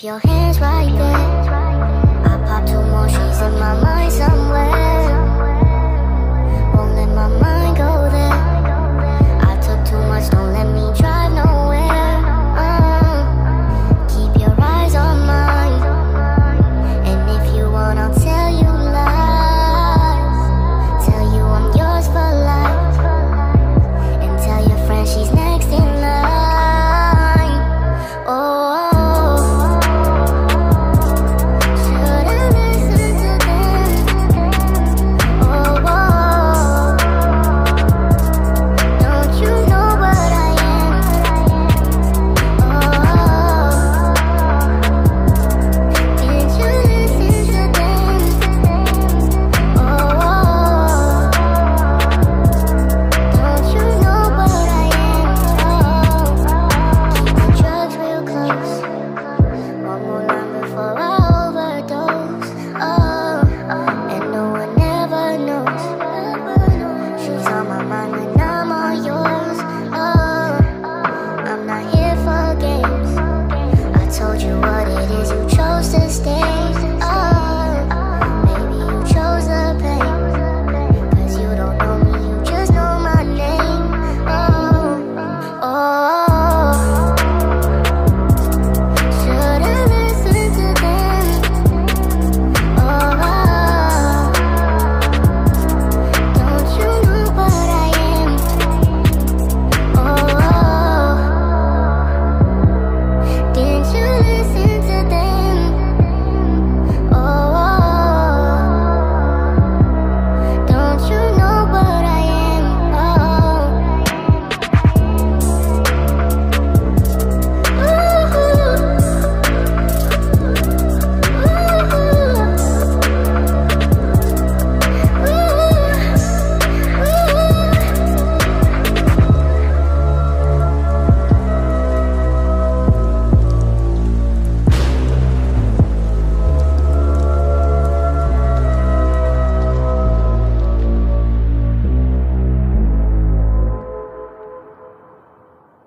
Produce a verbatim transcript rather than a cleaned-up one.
Keep your hands right there. I pop two more sheets in my mind somewhere. Won't let my mind go there. I took too much, don't let me drive nowhere. uh, Keep your eyes on mine. And if you want, I'll tell you lies. Tell you I'm yours for life. And tell your friend she's next in line. Oh, told you what it is, you chose to stay.